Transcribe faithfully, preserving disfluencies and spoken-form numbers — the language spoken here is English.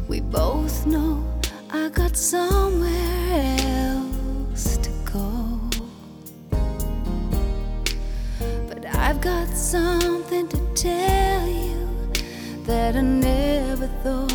We both know I got somewhere else to go, but I've got something to tell you that I never thought